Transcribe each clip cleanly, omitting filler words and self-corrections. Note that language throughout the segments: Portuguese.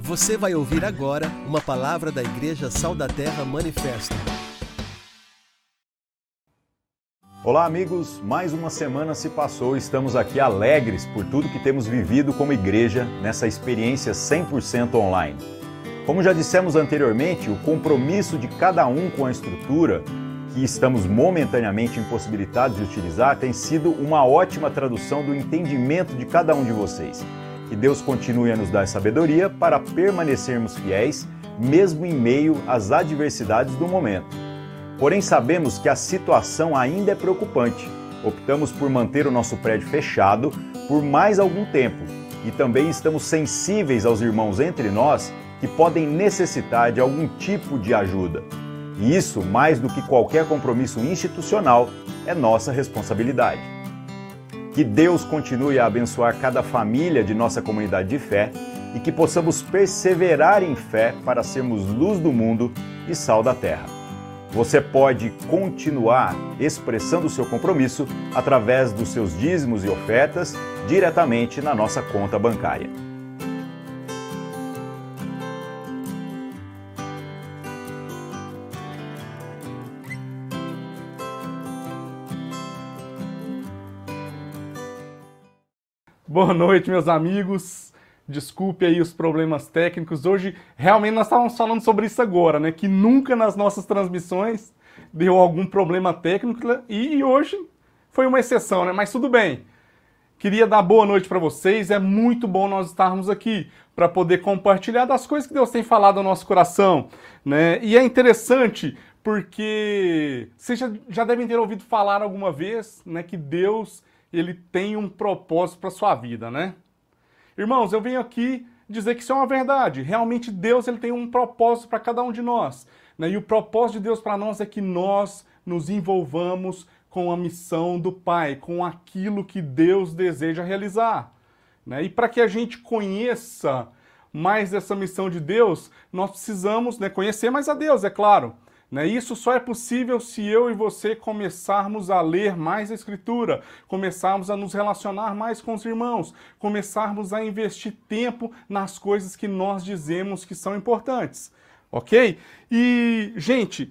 Você vai ouvir agora uma palavra da Igreja Sal da Terra Manifesto. Olá amigos, mais uma semana se passou e estamos aqui alegres por tudo que temos vivido como igreja nessa experiência 100% online. Como já dissemos anteriormente, o compromisso de cada um com a estrutura que estamos momentaneamente impossibilitados de utilizar tem sido uma ótima tradução do entendimento de cada um de vocês. Que Deus continue a nos dar sabedoria para permanecermos fiéis, mesmo em meio às adversidades do momento. Porém, sabemos que a situação ainda é preocupante. Optamos por manter o nosso prédio fechado por mais algum tempo e também estamos sensíveis aos irmãos entre nós que podem necessitar de algum tipo de ajuda. E isso, mais do que qualquer compromisso institucional, é nossa responsabilidade. Que Deus continue a abençoar cada família de nossa comunidade de fé e que possamos perseverar em fé para sermos luz do mundo e sal da terra. Você pode continuar expressando o seu compromisso através dos seus dízimos e ofertas diretamente na nossa conta bancária. Boa noite, meus amigos. Desculpe aí os problemas técnicos. Hoje, realmente, nós estávamos falando sobre isso agora, né? Que nunca nas nossas transmissões deu algum problema técnico e hoje foi uma exceção, né? Mas tudo bem. Queria dar boa noite para vocês. É muito bom nós estarmos aqui para poder compartilhar das coisas que Deus tem falado ao nosso coração, né? E é interessante porque vocês já devem ter ouvido falar alguma vez, né? Que Deus... ele tem um propósito para a sua vida, né? Irmãos, eu venho aqui dizer que isso é uma verdade. Realmente Deus ele tem um propósito para cada um de nós, né? E o propósito de Deus para nós é que nós nos envolvamos com a missão do Pai, com aquilo que Deus deseja realizar, né? E para que a gente conheça mais essa missão de Deus, nós precisamos, né, conhecer mais a Deus, é claro. Isso só é possível se eu e você começarmos a ler mais a Escritura, começarmos a nos relacionar mais com os irmãos, começarmos a investir tempo nas coisas que nós dizemos que são importantes, ok? E, gente,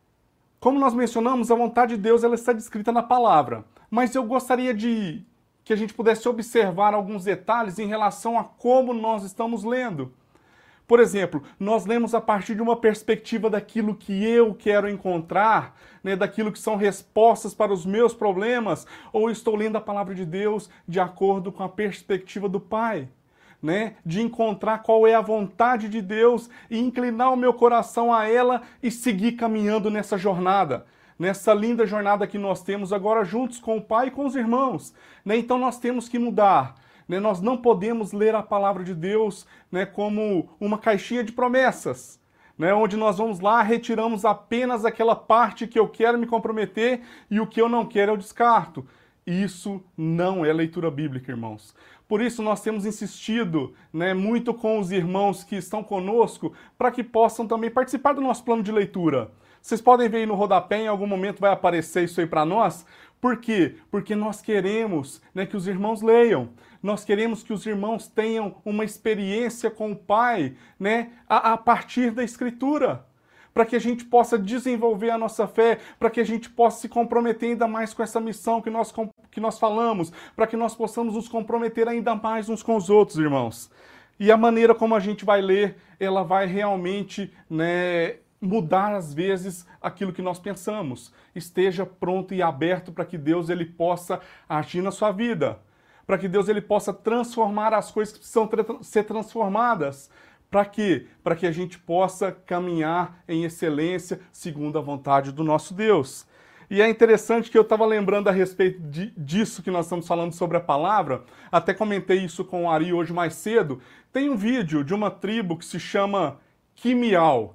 como nós mencionamos, a vontade de Deus ela está descrita na palavra, mas eu gostaria de que a gente pudesse observar alguns detalhes em relação a como nós estamos lendo. Por exemplo, nós lemos a partir de uma perspectiva daquilo que eu quero encontrar, né, daquilo que são respostas para os meus problemas, ou estou lendo a palavra de Deus de acordo com a perspectiva do Pai, né, de encontrar qual é a vontade de Deus e inclinar o meu coração a ela e seguir caminhando nessa jornada, nessa linda jornada que nós temos agora juntos com o Pai e com os irmãos, né? Então nós temos que mudar. Nós não podemos ler a palavra de Deus, né, como uma caixinha de promessas, né, onde nós vamos lá, retiramos apenas aquela parte que eu quero me comprometer e o que eu não quero eu descarto. Isso não é leitura bíblica, irmãos. Por isso nós temos insistido, né, muito com os irmãos que estão conosco para que possam também participar do nosso plano de leitura. Vocês podem ver aí no rodapé, em algum momento vai aparecer isso aí para nós. Por quê? Porque nós queremos, né, que os irmãos leiam. Nós queremos que os irmãos tenham uma experiência com o Pai, né, a partir da Escritura, para que a gente possa desenvolver a nossa fé, para que a gente possa se comprometer ainda mais com essa missão que nós falamos, para que nós possamos nos comprometer ainda mais uns com os outros, irmãos. E a maneira como a gente vai ler, ela vai realmente, né, mudar às vezes aquilo que nós pensamos. Esteja pronto e aberto para que Deus ele possa agir na sua vida, para que Deus ele possa transformar as coisas que precisam ser transformadas. Para quê? Para que a gente possa caminhar em excelência segundo a vontade do nosso Deus. E é interessante que eu estava lembrando a respeito disso que nós estamos falando sobre a palavra, até comentei isso com o Ari hoje mais cedo. Tem um vídeo de uma tribo que se chama Kimyal,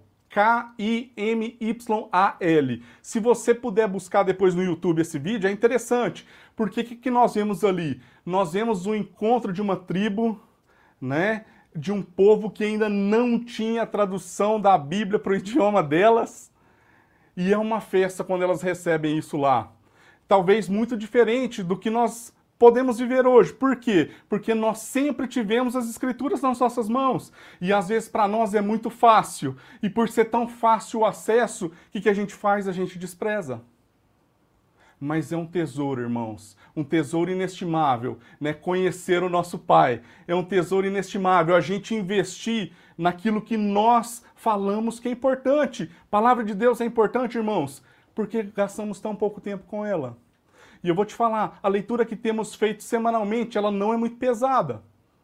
K-I-M-Y-A-L. Se você puder buscar depois no YouTube esse vídeo, é interessante, porque o que nós vemos ali? Nós vemos o encontro de uma tribo, né, de um povo que ainda não tinha tradução da Bíblia para o idioma delas, e é uma festa quando elas recebem isso lá. Talvez muito diferente do que nós podemos viver hoje. Por quê? Porque nós sempre tivemos as Escrituras nas nossas mãos. E às vezes para nós é muito fácil. E por ser tão fácil o acesso, o que a gente faz? A gente despreza. Mas é um tesouro, irmãos. Um tesouro inestimável, né? Conhecer o nosso Pai. É um tesouro inestimável a gente investir naquilo que nós falamos que é importante. A palavra de Deus é importante, irmãos, porque gastamos tão pouco tempo com ela. E eu vou te falar, a leitura que temos feito semanalmente, ela não é muito pesada.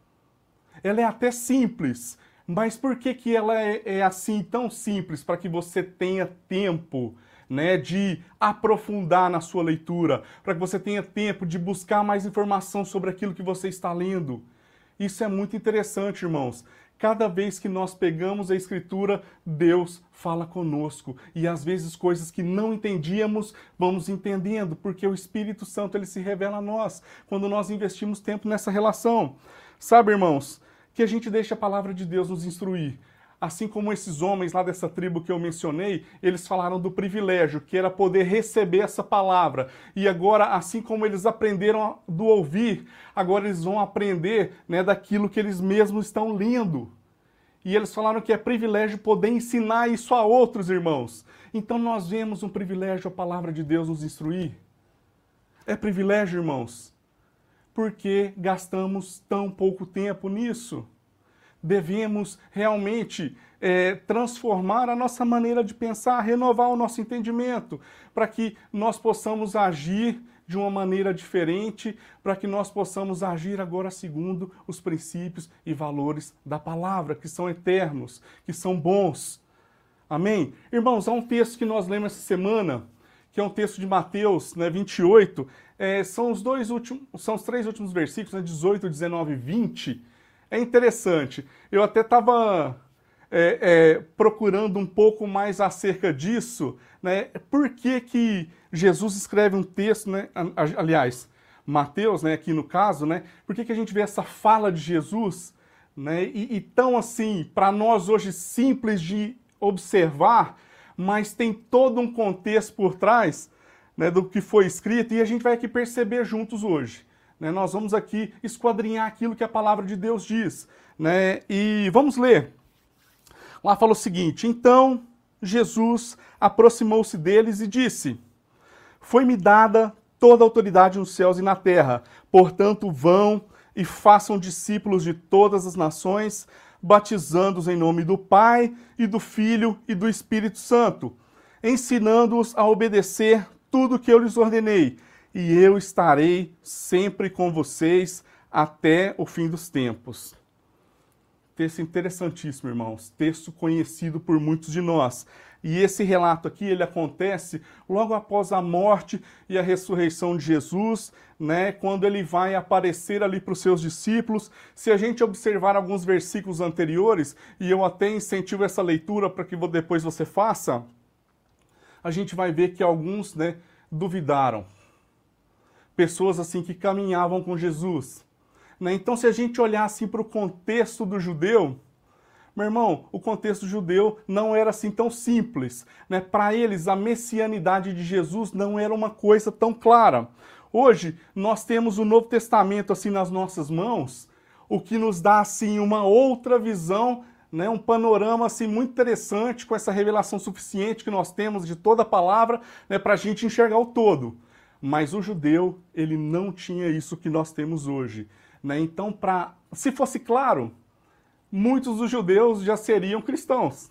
Ela é até simples. Mas por que ela é assim tão simples? Para que você tenha tempo, né, de aprofundar na sua leitura, para que você tenha tempo de buscar mais informação sobre aquilo que você está lendo. Isso é muito interessante, irmãos. Cada vez que nós pegamos a Escritura, Deus fala conosco. E às vezes coisas que não entendíamos, vamos entendendo, porque o Espírito Santo ele se revela a nós, quando nós investimos tempo nessa relação. Sabe, irmãos, que a gente deixe a palavra de Deus nos instruir. Assim como esses homens lá dessa tribo que eu mencionei, eles falaram do privilégio, que era poder receber essa palavra. E agora, assim como eles aprenderam do ouvir, agora eles vão aprender, né, daquilo que eles mesmos estão lendo. E eles falaram que é privilégio poder ensinar isso a outros, irmãos. Então nós vemos um privilégio a palavra de Deus nos instruir. É privilégio, irmãos, porque gastamos tão pouco tempo nisso. Devemos realmente transformar a nossa maneira de pensar, renovar o nosso entendimento, para que nós possamos agir de uma maneira diferente, para que nós possamos agir agora segundo os princípios e valores da palavra, que são eternos, que são bons. Amém? Irmãos, há um texto que nós lemos essa semana, que é um texto de Mateus, né, 28, são os três últimos versículos, né, 18, 19 e 20. É interessante. Eu até estava procurando um pouco mais acerca disso, né? Por que Jesus escreve um texto, né? Aliás, Mateus, né, aqui no caso, né? Por que a gente vê essa fala de Jesus, né? E tão assim, para nós hoje simples de observar, mas tem todo um contexto por trás, né, do que foi escrito, e a gente vai aqui perceber juntos hoje. Nós vamos aqui esquadrinhar aquilo que a palavra de Deus diz, né? E vamos ler. Lá fala o seguinte: então Jesus aproximou-se deles e disse: foi-me dada toda a autoridade nos céus e na terra, portanto vão e façam discípulos de todas as nações, batizando-os em nome do Pai e do Filho e do Espírito Santo, ensinando-os a obedecer tudo o que eu lhes ordenei. E eu estarei sempre com vocês até o fim dos tempos. Texto interessantíssimo, irmãos. Texto conhecido por muitos de nós. E esse relato aqui, ele acontece logo após a morte e a ressurreição de Jesus, né? Quando ele vai aparecer ali para os seus discípulos. Se a gente observar alguns versículos anteriores, e eu até incentivo essa leitura para que depois você faça, a gente vai ver que alguns, né, duvidaram. Pessoas assim que caminhavam com Jesus. Né? Então, se a gente olhar assim para o contexto do judeu, meu irmão, o contexto judeu não era assim tão simples. Né? Para eles, a messianidade de Jesus não era uma coisa tão clara. Hoje, nós temos o Novo Testamento assim nas nossas mãos, o que nos dá assim uma outra visão, né? Um panorama assim muito interessante, com essa revelação suficiente que nós temos de toda a palavra, né? Para a gente enxergar o todo. Mas o judeu, ele não tinha isso que nós temos hoje. Né? Então, se fosse claro, muitos dos judeus já seriam cristãos.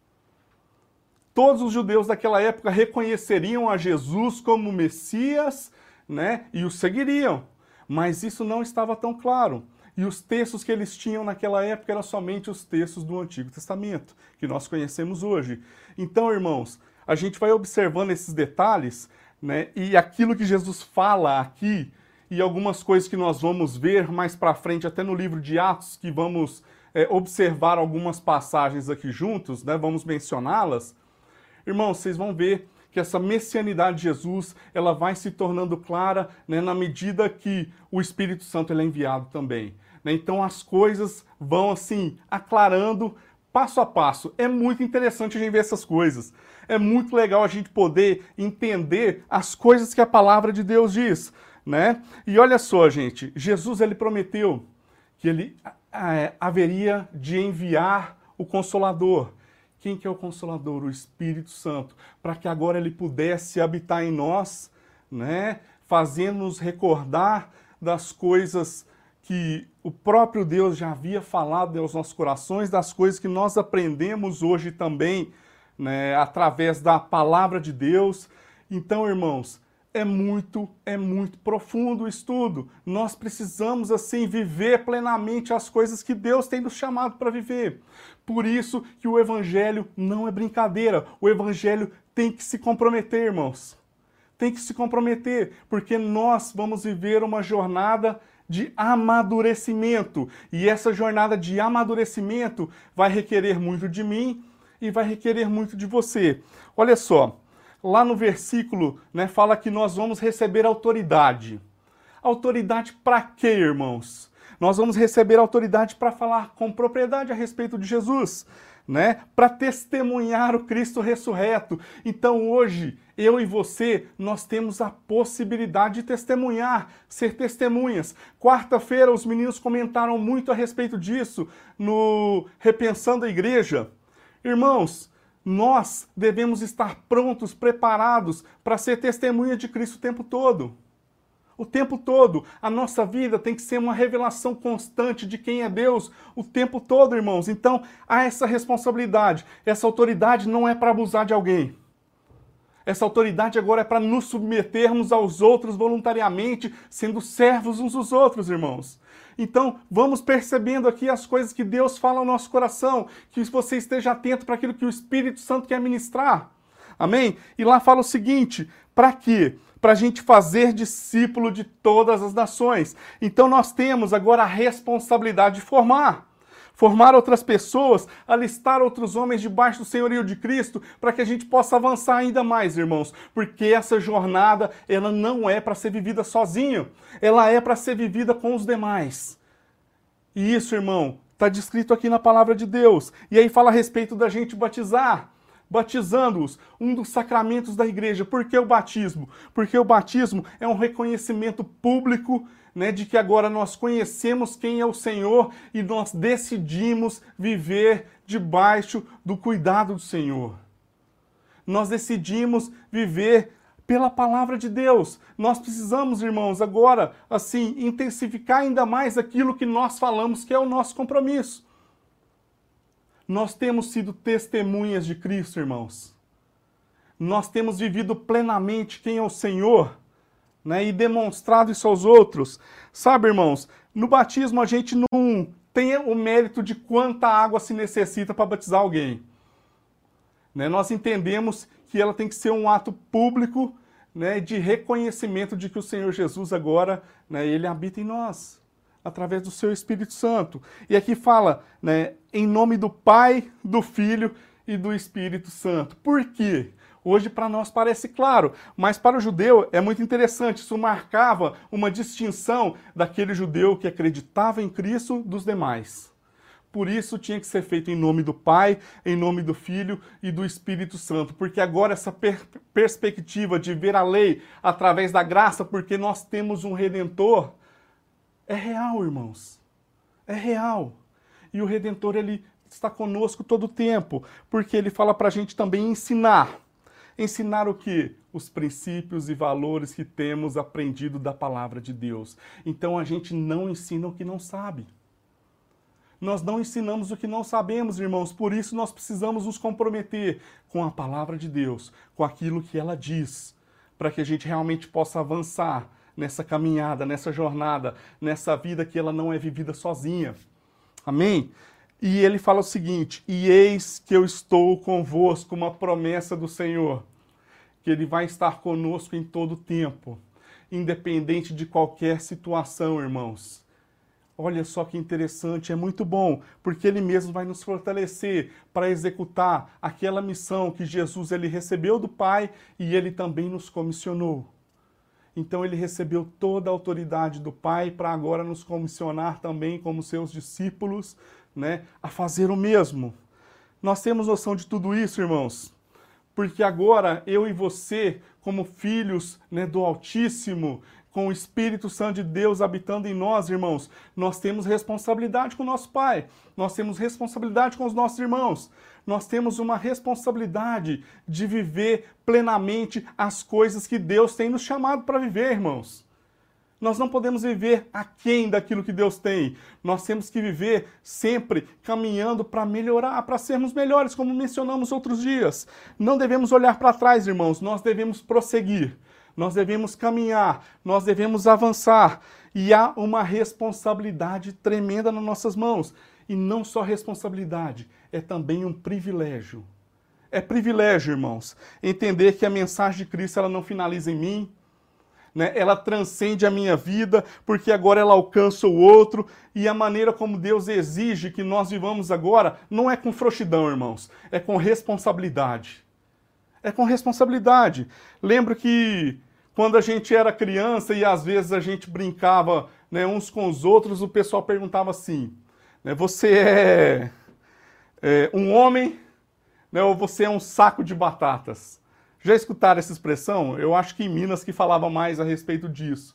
Todos os judeus daquela época reconheceriam a Jesus como Messias, né? E o seguiriam. Mas isso não estava tão claro. E os textos que eles tinham naquela época eram somente os textos do Antigo Testamento, que nós conhecemos hoje. Então, irmãos, a gente vai observando esses detalhes, né? E aquilo que Jesus fala aqui, e algumas coisas que nós vamos ver mais para frente, até no livro de Atos, que vamos observar algumas passagens aqui juntos, né? Vamos mencioná-las. Irmãos, vocês vão ver que essa messianidade de Jesus, ela vai se tornando clara, né, na medida que o Espírito Santo ele é enviado também. Né? Então as coisas vão assim, aclarando passo a passo. É muito interessante a gente ver essas coisas. É muito legal a gente poder entender as coisas que a palavra de Deus diz. né? E olha só, gente, Jesus ele prometeu que ele haveria de enviar o Consolador. Quem que é o Consolador? O Espírito Santo, para que agora ele pudesse habitar em nós, né? Fazendo-nos recordar das coisas que o próprio Deus já havia falado aos nossos corações, das coisas que nós aprendemos hoje também, né, através da palavra de Deus. Então, irmãos, é muito profundo o estudo. Nós precisamos, assim, viver plenamente as coisas que Deus tem nos chamado para viver. Por isso que o Evangelho não é brincadeira. O Evangelho tem que se comprometer, irmãos. Tem que se comprometer, porque nós vamos viver uma jornada de amadurecimento. E essa jornada de amadurecimento vai requerer muito de mim e vai requerer muito de você. Olha só, lá no versículo, né, fala que nós vamos receber autoridade. Autoridade para quê, irmãos? Nós vamos receber autoridade para falar com propriedade a respeito de Jesus, né? Para testemunhar o Cristo ressurreto. Então hoje, eu e você, nós temos a possibilidade de testemunhar, ser testemunhas. Quarta-feira os meninos comentaram muito a respeito disso no Repensando a Igreja. Irmãos, nós devemos estar prontos, preparados para ser testemunha de Cristo o tempo todo. O tempo todo. A nossa vida tem que ser uma revelação constante de quem é Deus o tempo todo, irmãos. Então, há essa responsabilidade. Essa autoridade não é para abusar de alguém. Essa autoridade agora é para nos submetermos aos outros voluntariamente, sendo servos uns dos outros, irmãos. Então, vamos percebendo aqui as coisas que Deus fala ao nosso coração, que você esteja atento para aquilo que o Espírito Santo quer ministrar. Amém? E lá fala o seguinte, para quê? Para a gente fazer discípulo de todas as nações. Então nós temos agora a responsabilidade de formar outras pessoas, alistar outros homens debaixo do senhorio de Cristo, para que a gente possa avançar ainda mais, irmãos. Porque essa jornada, ela não é para ser vivida sozinho, ela é para ser vivida com os demais. E isso, irmão, está descrito aqui na palavra de Deus. E aí fala a respeito da gente batizando-os, um dos sacramentos da igreja. Por que o batismo? Porque o batismo é um reconhecimento público, né, de que agora nós conhecemos quem é o Senhor e nós decidimos viver debaixo do cuidado do Senhor. Nós decidimos viver pela palavra de Deus. Nós precisamos, irmãos, agora, assim, intensificar ainda mais aquilo que nós falamos que é o nosso compromisso. Nós temos sido testemunhas de Cristo, irmãos. Nós temos vivido plenamente quem é o Senhor, né, e demonstrado isso aos outros. Sabe, irmãos, no batismo a gente não tem o mérito de quanta água se necessita para batizar alguém. Né, nós entendemos que ela tem que ser um ato público, né, de reconhecimento de que o Senhor Jesus agora, né, ele habita em nós, através do seu Espírito Santo. E aqui fala, né, em nome do Pai, do Filho e do Espírito Santo. Por quê? Hoje para nós parece claro, mas para o judeu é muito interessante. Isso marcava uma distinção daquele judeu que acreditava em Cristo dos demais. Por isso tinha que ser feito em nome do Pai, em nome do Filho e do Espírito Santo. Porque agora essa perspectiva de ver a lei através da graça, porque nós temos um Redentor, é real, irmãos. É real. E o Redentor, ele está conosco todo o tempo, porque ele fala para a gente também ensinar. Ensinar o quê? Os princípios e valores que temos aprendido da palavra de Deus. Então a gente não ensina o que não sabe. Nós não ensinamos o que não sabemos, irmãos. Por isso nós precisamos nos comprometer com a palavra de Deus, com aquilo que ela diz, para que a gente realmente possa avançar nessa caminhada, nessa jornada, nessa vida que ela não é vivida sozinha. Amém? E ele fala o seguinte, e eis que eu estou convosco, uma promessa do Senhor, que ele vai estar conosco em todo o tempo, independente de qualquer situação, irmãos. Olha só que interessante, é muito bom, porque ele mesmo vai nos fortalecer para executar aquela missão que Jesus ele recebeu do Pai e ele também nos comissionou. Então ele recebeu toda a autoridade do Pai para agora nos comissionar também como seus discípulos, né, a fazer o mesmo. Nós temos noção de tudo isso, irmãos, porque agora eu e você, como filhos, né, do Altíssimo, com o Espírito Santo de Deus habitando em nós, irmãos, nós temos responsabilidade com o nosso Pai, nós temos responsabilidade com os nossos irmãos, nós temos uma responsabilidade de viver plenamente as coisas que Deus tem nos chamado para viver, irmãos. Nós não podemos viver aquém daquilo que Deus tem. Nós temos que viver sempre caminhando para melhorar, para sermos melhores, como mencionamos outros dias. Não devemos olhar para trás, irmãos. Nós devemos prosseguir. Nós devemos caminhar. Nós devemos avançar. E há uma responsabilidade tremenda nas nossas mãos. E não só responsabilidade, é também um privilégio. É privilégio, irmãos, entender que a mensagem de Cristo ela não finaliza em mim, né? Ela transcende a minha vida, porque agora ela alcança o outro, e a maneira como Deus exige que nós vivamos agora não é com frouxidão, irmãos, é com responsabilidade. É com responsabilidade. Lembro que quando a gente era criança e às vezes a gente brincava, né, uns com os outros, o pessoal perguntava assim, né, você é um homem, né, ou você é um saco de batatas? Já escutaram essa expressão? Eu acho que em Minas que falava mais a respeito disso.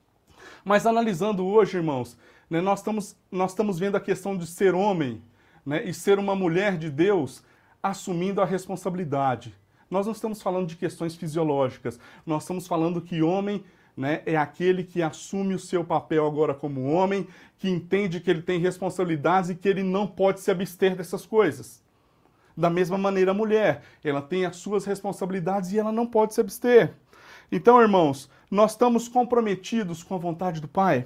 Mas analisando hoje, irmãos, né, nós estamos vendo a questão de ser homem, né, e ser uma mulher de Deus assumindo a responsabilidade. Nós não estamos falando de questões fisiológicas, nós estamos falando que homem, né, é aquele que assume o seu papel agora como homem, que entende que ele tem responsabilidades e que ele não pode se abster dessas coisas. Da mesma maneira, a mulher, ela tem as suas responsabilidades e ela não pode se abster. Então, irmãos, nós estamos comprometidos com a vontade do Pai?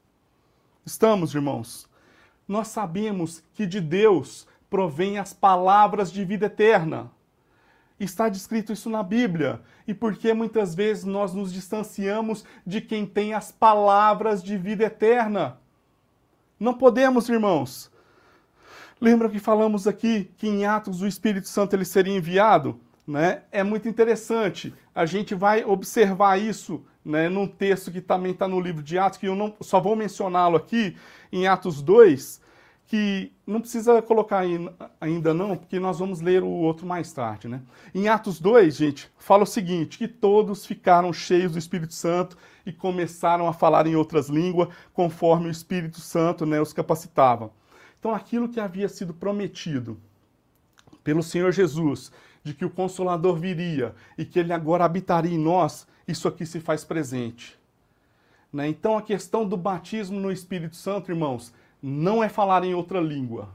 Estamos, irmãos. Nós sabemos que de Deus provém as palavras de vida eterna. Está descrito isso na Bíblia. E por que muitas vezes nós nos distanciamos de quem tem as palavras de vida eterna? Não podemos, irmãos. Lembra que falamos aqui que em Atos o Espírito Santo ele seria enviado? Né? É muito interessante. A gente vai observar isso, né, num texto que também está no livro de Atos, que eu não, só vou mencioná-lo aqui, em Atos 2, que não precisa colocar aí ainda não, porque nós vamos ler o outro mais tarde. Né? Em Atos 2, gente, fala o seguinte, que todos ficaram cheios do Espírito Santo e começaram a falar em outras línguas, conforme o Espírito Santo, né, os capacitava. Então, aquilo que havia sido prometido pelo Senhor Jesus, de que o Consolador viria e que ele agora habitaria em nós, isso aqui se faz presente. Né? Então, a questão do batismo no Espírito Santo, irmãos, não é falar em outra língua.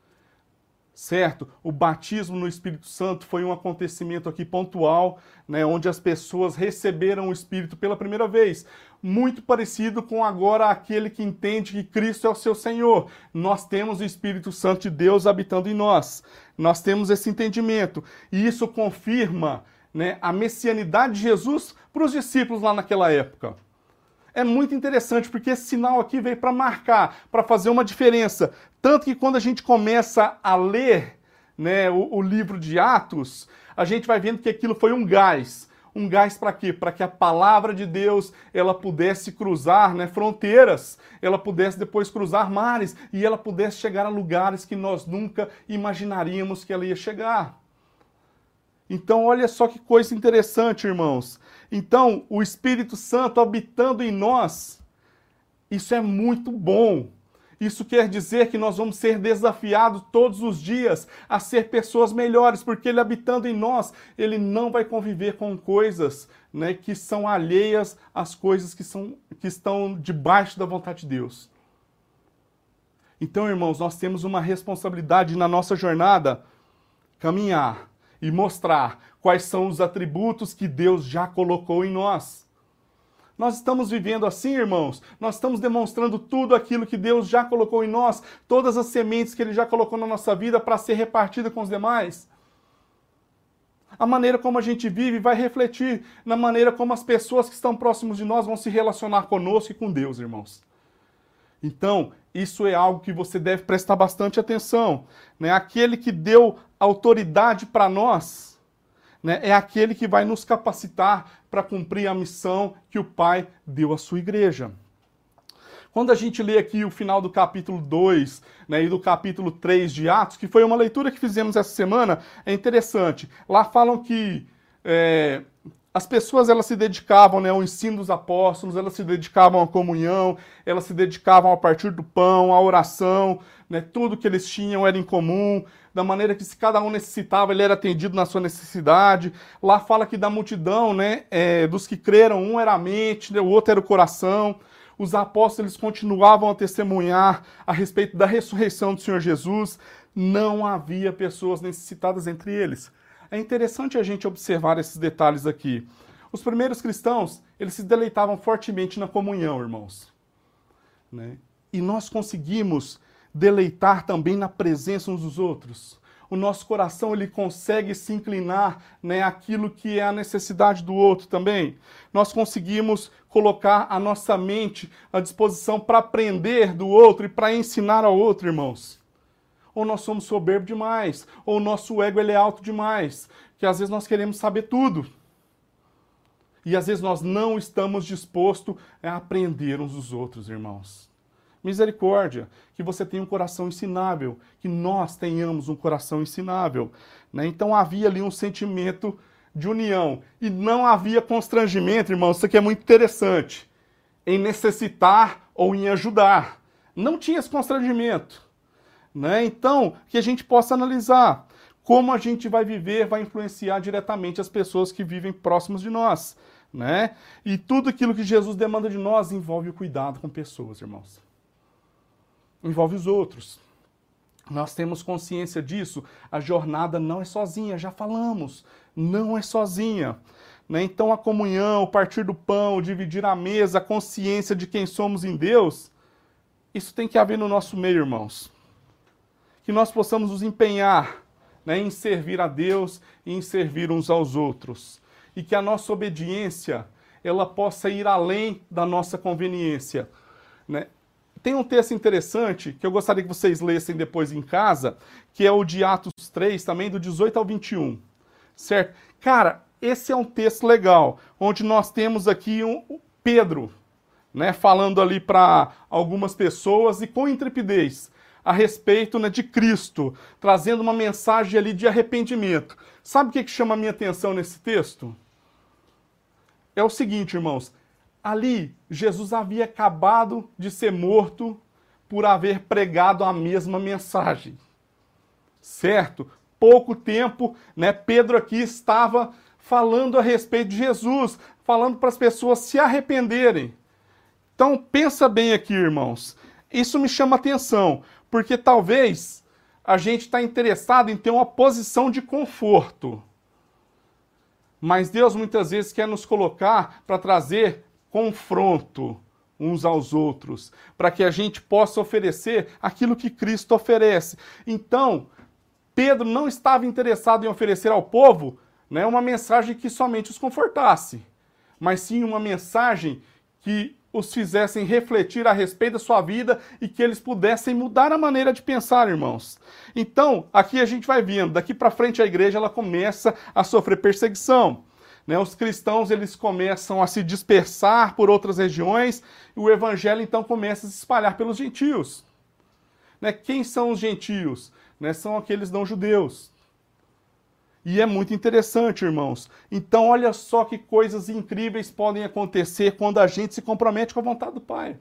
Certo? O batismo no Espírito Santo foi um acontecimento aqui pontual, né, onde as pessoas receberam o Espírito pela primeira vez. Muito parecido com agora aquele que entende que Cristo é o seu Senhor. Nós temos o Espírito Santo de Deus habitando em nós. Nós temos esse entendimento. E isso confirma, né, a messianidade de Jesus para os discípulos lá naquela época. É muito interessante, porque esse sinal aqui veio para marcar, para fazer uma diferença. Tanto que quando a gente começa a ler, né, o livro de Atos, a gente vai vendo que aquilo foi um gás. Um gás para quê? Para que a palavra de Deus ela pudesse cruzar, né, fronteiras, ela pudesse depois cruzar mares e ela pudesse chegar a lugares que nós nunca imaginaríamos que ela ia chegar. Então, olha só que coisa interessante, irmãos. Então, o Espírito Santo habitando em nós, isso é muito bom. Isso quer dizer que nós vamos ser desafiados todos os dias a ser pessoas melhores, porque ele habitando em nós, ele não vai conviver com coisas, né, que são alheias às coisas que estão debaixo da vontade de Deus. Então, irmãos, nós temos uma responsabilidade na nossa jornada, caminhar e mostrar quais são os atributos que Deus já colocou em nós. Nós estamos vivendo assim, irmãos, nós estamos demonstrando tudo aquilo que Deus já colocou em nós, todas as sementes que Ele já colocou na nossa vida para ser repartida com os demais. A maneira como a gente vive vai refletir na maneira como as pessoas que estão próximos de nós vão se relacionar conosco e com Deus, irmãos. Então, isso é algo que você deve prestar bastante atenção, né? Aquele que deu autoridade para nós, né, é aquele que vai nos capacitar para cumprir a missão que o Pai deu à sua igreja. Quando a gente lê aqui o final do capítulo 2, né, e do capítulo 3 de Atos, que foi uma leitura que fizemos essa semana, é interessante. Lá falam que as pessoas elas se dedicavam, né, ao ensino dos apóstolos, elas se dedicavam à comunhão, elas se dedicavam a partir do pão, à oração, né, tudo que eles tinham era em comum, da maneira que se cada um necessitava, ele era atendido na sua necessidade. Lá fala que da multidão, né, dos que creram, um era a mente, né, o outro era o coração. Os apóstolos continuavam a testemunhar a respeito da ressurreição do Senhor Jesus. Não havia pessoas necessitadas entre eles. É interessante a gente observar esses detalhes aqui. Os primeiros cristãos, eles se deleitavam fortemente na comunhão, irmãos. Né? E nós conseguimos deleitar também na presença uns dos outros. O nosso coração, ele consegue se inclinar, né, àquilo que é a necessidade do outro também. Nós conseguimos colocar a nossa mente à disposição para aprender do outro e para ensinar ao outro, irmãos. Ou nós somos soberbos demais, ou o nosso ego ele é alto demais, que às vezes nós queremos saber tudo. E às vezes nós não estamos dispostos a aprender uns dos outros, irmãos. Misericórdia, que você tenha um coração ensinável, que nós tenhamos um coração ensinável. Né? Então havia ali um sentimento de união. E não havia constrangimento, irmãos, isso aqui é muito interessante, em necessitar ou em ajudar. Não tinha esse constrangimento. Né? Então, que a gente possa analisar como a gente vai viver, vai influenciar diretamente as pessoas que vivem próximas de nós. Né? E tudo aquilo que Jesus demanda de nós envolve o cuidado com pessoas, irmãos. Envolve os outros. Nós temos consciência disso. A jornada não é sozinha, já falamos. Não é sozinha. Né? Então a comunhão, o partir do pão, o dividir a mesa, a consciência de quem somos em Deus, isso tem que haver no nosso meio, irmãos. Que nós possamos nos empenhar, né, em servir a Deus e em servir uns aos outros. E que a nossa obediência, ela possa ir além da nossa conveniência. Né? Tem um texto interessante que eu gostaria que vocês lessem depois em casa, que é o de Atos 3, também do 18 ao 21. Certo? Cara, esse é um texto legal, onde nós temos aqui o Pedro, né, falando ali para algumas pessoas e com intrepidez a respeito, né, de Cristo, trazendo uma mensagem ali de arrependimento. Sabe o que chama a minha atenção nesse texto? É o seguinte, irmãos. Ali, Jesus havia acabado de ser morto por haver pregado a mesma mensagem. Certo? Pouco tempo, né, Pedro aqui estava falando a respeito de Jesus, falando para as pessoas se arrependerem. Então, pensa bem aqui, irmãos. Isso me chama atenção, porque talvez a gente está interessado em ter uma posição de conforto. Mas Deus muitas vezes quer nos colocar para trazer confronto uns aos outros, para que a gente possa oferecer aquilo que Cristo oferece. Então, Pedro não estava interessado em oferecer ao povo, né, uma mensagem que somente os confortasse, mas sim uma mensagem que os fizessem refletir a respeito da sua vida e que eles pudessem mudar a maneira de pensar, irmãos. Então, aqui a gente vai vendo, daqui para frente a igreja ela começa a sofrer perseguição. Né? Os cristãos eles começam a se dispersar por outras regiões e o evangelho então começa a se espalhar pelos gentios. Né? Quem são os gentios? Né? São aqueles não judeus. E é muito interessante, irmãos. Então, olha só que coisas incríveis podem acontecer quando a gente se compromete com a vontade do Pai.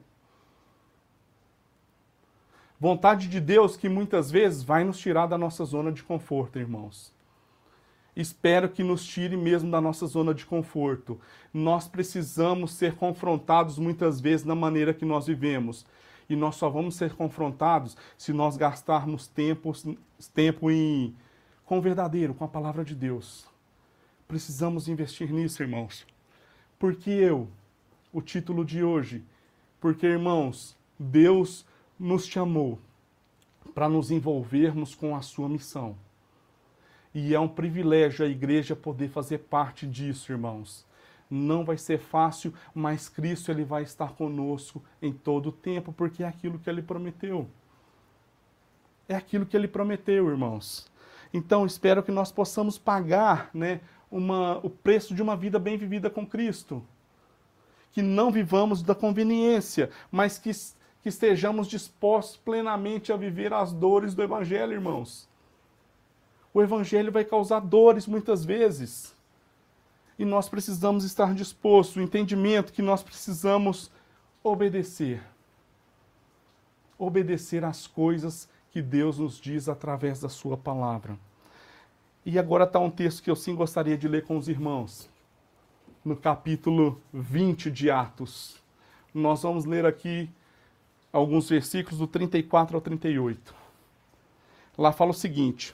Vontade de Deus que muitas vezes vai nos tirar da nossa zona de conforto, irmãos. Espero que nos tire mesmo da nossa zona de conforto. Nós precisamos ser confrontados muitas vezes na maneira que nós vivemos. E nós só vamos ser confrontados se nós gastarmos tempo com o verdadeiro, com a palavra de Deus. Precisamos investir nisso, irmãos. Porque o título de hoje, porque, irmãos, Deus nos chamou para nos envolvermos com a sua missão. E é um privilégio a igreja poder fazer parte disso, irmãos. Não vai ser fácil, mas Cristo ele vai estar conosco em todo o tempo, porque é aquilo que ele prometeu. É aquilo que ele prometeu, irmãos. Então, espero que nós possamos pagar, né, o preço de uma vida bem vivida com Cristo. Que não vivamos da conveniência, mas que estejamos dispostos plenamente a viver as dores do Evangelho, irmãos. O Evangelho vai causar dores muitas vezes. E nós precisamos estar dispostos, o entendimento que nós precisamos obedecer. Obedecer às coisas que Deus nos diz através da sua palavra. E agora está um texto que eu sim gostaria de ler com os irmãos. No capítulo 20 de Atos. Nós vamos ler aqui alguns versículos do 34 ao 38. Lá fala o seguinte: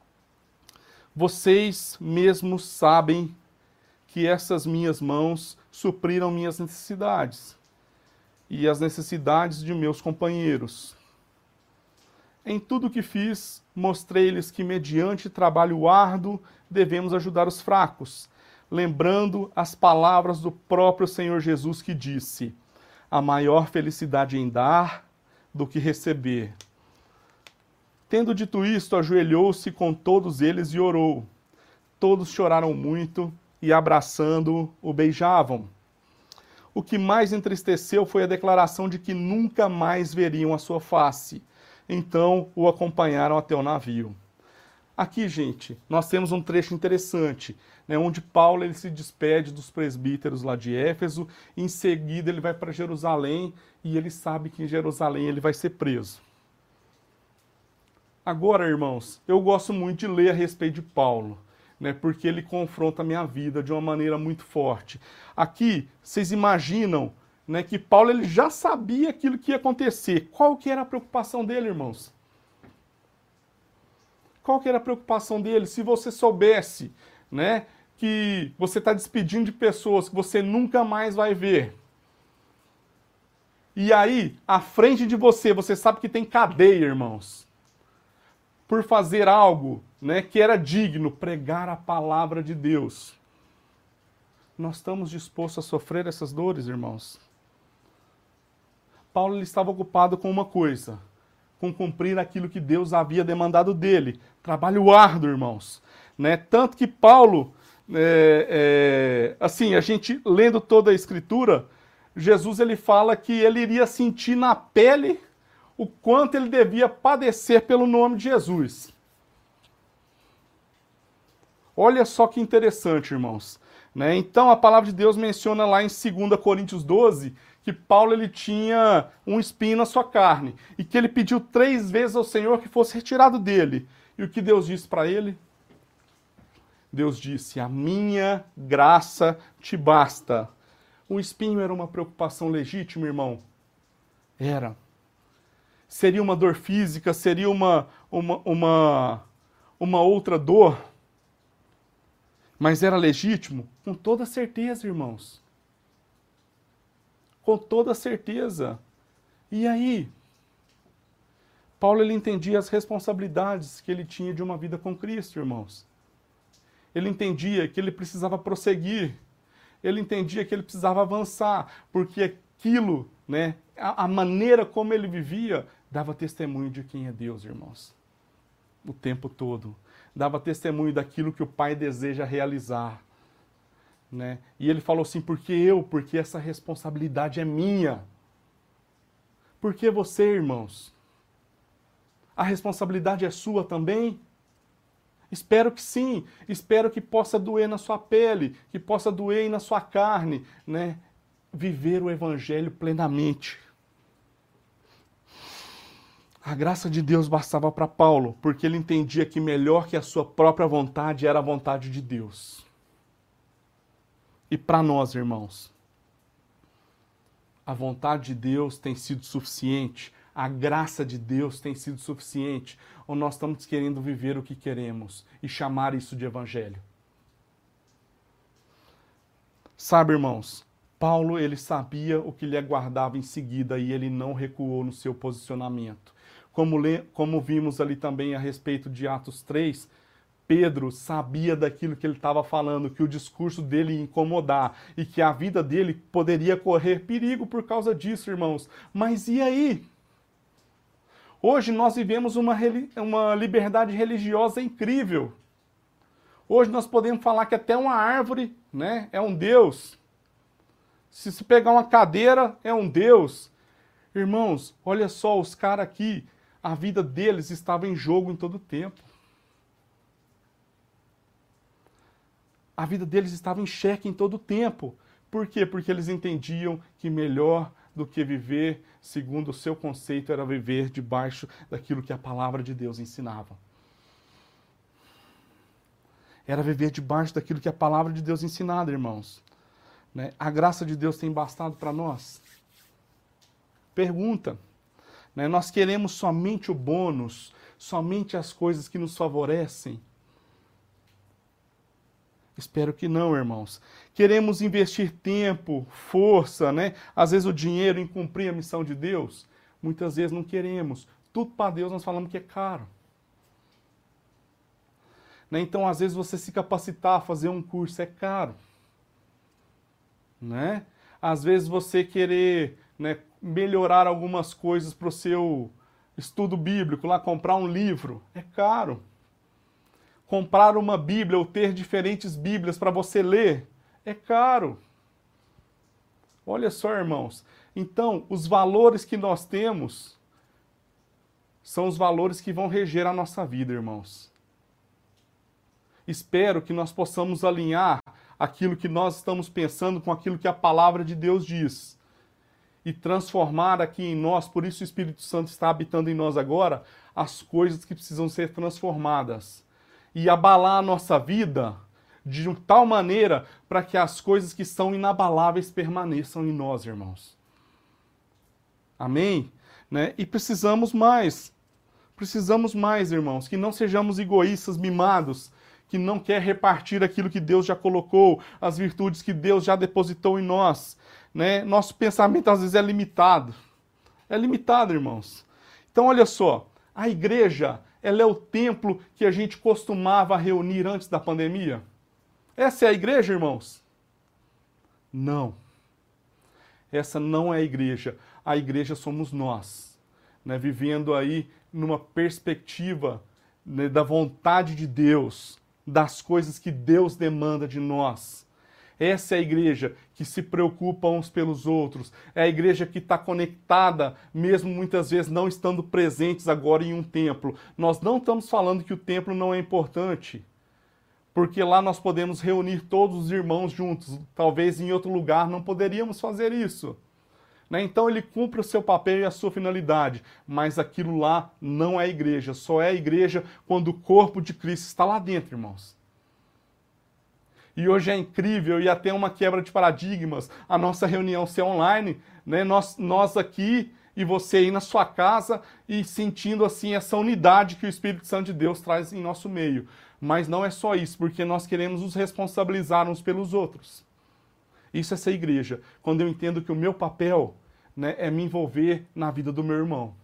vocês mesmos sabem que essas minhas mãos supriram minhas necessidades e as necessidades de meus companheiros. Em tudo que fiz, mostrei-lhes que, mediante trabalho árduo, devemos ajudar os fracos, lembrando as palavras do próprio Senhor Jesus que disse: há maior felicidade em dar do que receber. Tendo dito isto, ajoelhou-se com todos eles e orou. Todos choraram muito e, abraçando-o, o beijavam. O que mais entristeceu foi a declaração de que nunca mais veriam a sua face. Então o acompanharam até o navio. Aqui, gente, nós temos um trecho interessante, né, onde Paulo ele se despede dos presbíteros lá de Éfeso, e em seguida ele vai para Jerusalém, e ele sabe que em Jerusalém ele vai ser preso. Agora, irmãos, eu gosto muito de ler a respeito de Paulo, né, porque ele confronta a minha vida de uma maneira muito forte. Aqui, vocês imaginam, né, que Paulo ele já sabia aquilo que ia acontecer. Qual que era a preocupação dele, irmãos? Qual que era a preocupação dele? Se você soubesse, né, que você está despedindo de pessoas que você nunca mais vai ver. E aí, à frente de você, você sabe que tem cadeia, irmãos. Por fazer algo, né, que era digno, pregar a palavra de Deus. Nós estamos dispostos a sofrer essas dores, irmãos? Paulo ele estava ocupado com uma coisa, com cumprir aquilo que Deus havia demandado dele. Trabalho árduo, irmãos. Né? Tanto que Paulo, assim, a gente lendo toda a Escritura, Jesus ele fala que ele iria sentir na pele o quanto ele devia padecer pelo nome de Jesus. Olha só que interessante, irmãos. Né? Então a palavra de Deus menciona lá em 2 Coríntios 12, que Paulo ele tinha um espinho na sua carne, e que ele pediu 3 vezes ao Senhor que fosse retirado dele. E o que Deus disse para ele? Deus disse: a minha graça te basta. O espinho era uma preocupação legítima, irmão? Era. Seria uma dor física? Seria uma outra dor? Mas era legítimo? Com toda certeza, irmãos. Com toda certeza. E aí? Paulo ele entendia as responsabilidades que ele tinha de uma vida com Cristo, irmãos. Ele entendia que ele precisava prosseguir. Ele entendia que ele precisava avançar, porque aquilo, né, a maneira como ele vivia, dava testemunho de quem é Deus, irmãos. O tempo todo. Dava testemunho daquilo que o Pai deseja realizar. Né? E ele falou assim: porque essa responsabilidade é minha. Por que você, irmãos? A responsabilidade é sua também? Espero que sim. Espero que possa doer na sua pele, que possa doer na sua carne, né? Viver o Evangelho plenamente. A graça de Deus bastava para Paulo, porque ele entendia que melhor que a sua própria vontade era a vontade de Deus. E para nós, irmãos, a vontade de Deus tem sido suficiente, a graça de Deus tem sido suficiente, ou nós estamos querendo viver o que queremos e chamar isso de evangelho? Sabe, irmãos, Paulo ele sabia o que lhe aguardava em seguida e ele não recuou no seu posicionamento. Como vimos ali também a respeito de Atos 3, Pedro sabia daquilo que ele estava falando, que o discurso dele ia incomodar e que a vida dele poderia correr perigo por causa disso, irmãos. Mas e aí? Hoje nós vivemos uma liberdade religiosa incrível. Hoje nós podemos falar que até uma árvore, né, é um Deus. Se pegar uma cadeira, é um Deus. Irmãos, olha só, os caras aqui, a vida deles estava em jogo em todo o tempo. A vida deles estava em xeque em todo o tempo. Por quê? Porque eles entendiam que melhor do que viver segundo o seu conceito era viver debaixo daquilo que a palavra de Deus ensinava. Era viver debaixo daquilo que a palavra de Deus ensinava, irmãos. Né? A graça de Deus tem bastado para nós? Pergunta. Né? Nós queremos somente o bônus, somente as coisas que nos favorecem? Espero que não, irmãos. Queremos investir tempo, força, né? Às vezes o dinheiro em cumprir a missão de Deus. Muitas vezes não queremos. Tudo para Deus nós falamos que é caro. Né? Então, às vezes, você se capacitar a fazer um curso é caro. Né? Às vezes, você querer, né, melhorar algumas coisas para o seu estudo bíblico, lá comprar um livro, é caro. Comprar uma Bíblia ou ter diferentes Bíblias para você ler, é caro. Olha só, irmãos. Então, os valores que nós temos são os valores que vão reger a nossa vida, irmãos. Espero que nós possamos alinhar aquilo que nós estamos pensando com aquilo que a palavra de Deus diz. E transformar aqui em nós, por isso o Espírito Santo está habitando em nós agora, as coisas que precisam ser transformadas. E abalar a nossa vida de tal maneira para que as coisas que são inabaláveis permaneçam em nós, irmãos. Amém? Né? E precisamos mais, irmãos, que não sejamos egoístas, mimados, que não quer repartir aquilo que Deus já colocou, as virtudes que Deus já depositou em nós. Né? Nosso pensamento às vezes é limitado. É limitado, irmãos. Então, olha só, a igreja, ela é o templo que a gente costumava reunir antes da pandemia? Essa é a igreja, irmãos? Não. Essa não é a igreja. A igreja somos nós, né? Vivendo aí numa perspectiva, né, da vontade de Deus, das coisas que Deus demanda de nós. Essa é a igreja que se preocupa uns pelos outros. É a igreja que está conectada, mesmo muitas vezes não estando presentes agora em um templo. Nós não estamos falando que o templo não é importante, porque lá nós podemos reunir todos os irmãos juntos. Talvez em outro lugar não poderíamos fazer isso. Né? Então ele cumpre o seu papel e a sua finalidade, mas aquilo lá não é igreja. Só é igreja quando o corpo de Cristo está lá dentro, irmãos. E hoje é incrível e até uma quebra de paradigmas a nossa reunião ser online, né? Nós aqui e você aí na sua casa e sentindo assim essa unidade que o Espírito Santo de Deus traz em nosso meio. Mas não é só isso, porque nós queremos nos responsabilizar uns pelos outros. Isso é ser igreja, quando eu entendo que o meu papel, né, é me envolver na vida do meu irmão.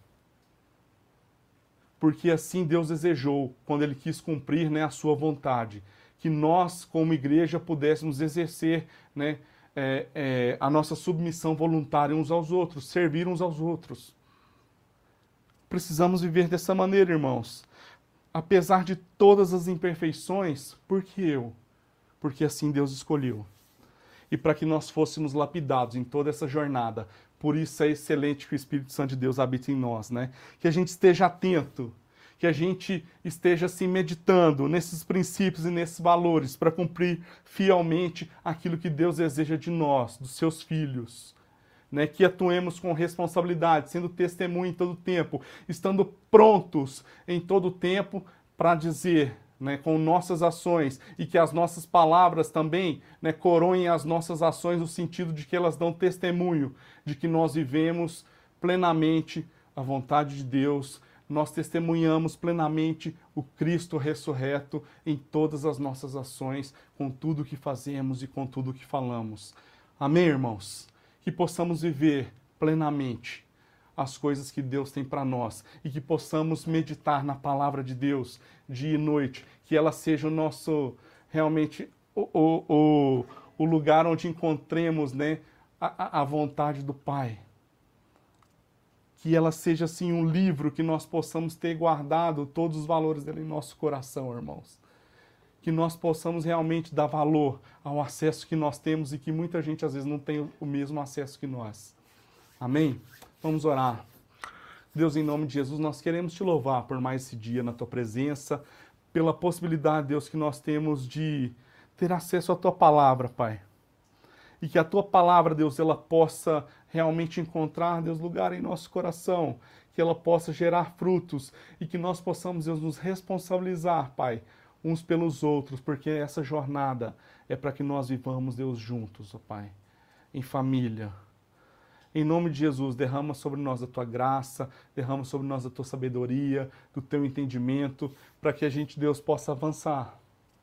Porque assim Deus desejou, quando Ele quis cumprir, né, a sua vontade. Que nós, como igreja, pudéssemos exercer, né, a nossa submissão voluntária uns aos outros, servir uns aos outros. Precisamos viver dessa maneira, irmãos. Apesar de todas as imperfeições, por que eu? Porque assim Deus escolheu. E para que nós fôssemos lapidados em toda essa jornada. Por isso é excelente que o Espírito Santo de Deus habite em nós, né? Que a gente esteja atento, que a gente esteja assim meditando nesses princípios e nesses valores para cumprir fielmente aquilo que Deus deseja de nós, dos seus filhos. Né? Que atuemos com responsabilidade, sendo testemunho em todo o tempo, estando prontos em todo o tempo para dizer, né, com nossas ações, e que as nossas palavras também, né, coroem as nossas ações no sentido de que elas dão testemunho de que nós vivemos plenamente a vontade de Deus. Nós testemunhamos plenamente o Cristo ressurreto em todas as nossas ações, com tudo o que fazemos e com tudo o que falamos. Amém, irmãos? Que possamos viver plenamente as coisas que Deus tem para nós e que possamos meditar na palavra de Deus dia e noite, que ela seja o nosso, realmente, o lugar onde encontremos, né, a vontade do Pai. Que ela seja, assim, um livro que nós possamos ter guardado todos os valores dele em nosso coração, irmãos. Que nós possamos realmente dar valor ao acesso que nós temos e que muita gente, às vezes, não tem o mesmo acesso que nós. Amém? Vamos orar. Deus, em nome de Jesus, nós queremos te louvar por mais esse dia na tua presença, pela possibilidade, Deus, que nós temos de ter acesso à Tua palavra, Pai. E que a Tua palavra, Deus, ela possa realmente encontrar, Deus, lugar em nosso coração, que ela possa gerar frutos e que nós possamos, Deus, nos responsabilizar, Pai, uns pelos outros, porque essa jornada é para que nós vivamos, Deus, juntos, ó Pai, em família. Em nome de Jesus, derrama sobre nós a Tua graça, derrama sobre nós a Tua sabedoria, do Teu entendimento, para que a gente, Deus, possa avançar.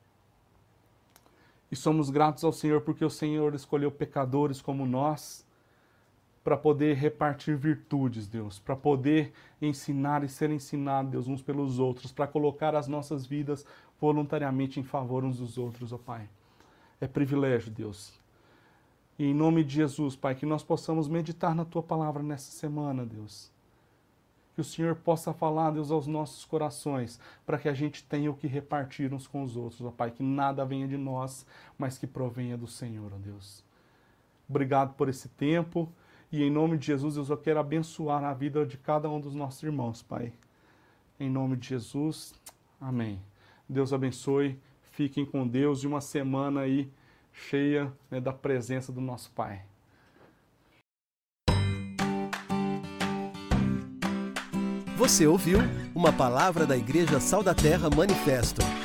E somos gratos ao Senhor porque o Senhor escolheu pecadores como nós para poder repartir virtudes, Deus, para poder ensinar e ser ensinado, Deus, uns pelos outros, para colocar as nossas vidas voluntariamente em favor uns dos outros, ó Pai. É privilégio, Deus. E em nome de Jesus, Pai, que nós possamos meditar na Tua palavra nessa semana, Deus. Que o Senhor possa falar, Deus, aos nossos corações, para que a gente tenha o que repartir uns com os outros, ó Pai. Que nada venha de nós, mas que provenha do Senhor, ó Deus. Obrigado por esse tempo. E em nome de Jesus, eu só quero abençoar a vida de cada um dos nossos irmãos, Pai. Em nome de Jesus, amém. Deus abençoe, fiquem com Deus e uma semana aí cheia, né, da presença do nosso Pai. Você ouviu uma palavra da Igreja Sal da Terra Manifesto.